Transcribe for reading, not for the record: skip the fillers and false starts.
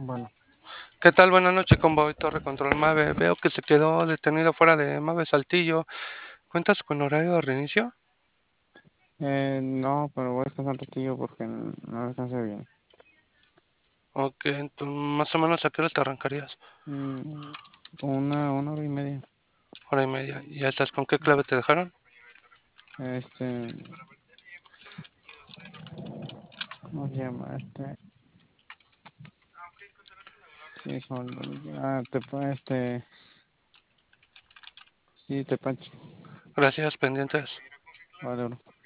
Bueno, ¿Qué tal? Buenas noches, Convoy Torre Control Mave. Veo que se quedó detenido fuera de Mave Saltillo. ¿Cuentas con horario de reinicio? no, pero voy a descansar un ratillo porque no descansé bien. Ok, entonces, más o menos a qué hora te arrancarías. Como una hora y media. Hora y media. ¿Ya estás con qué clave te dejaron? Este, ¿Cómo se llama? Híjole, sí, te pancho. Gracias, pendientes. Vale, bro.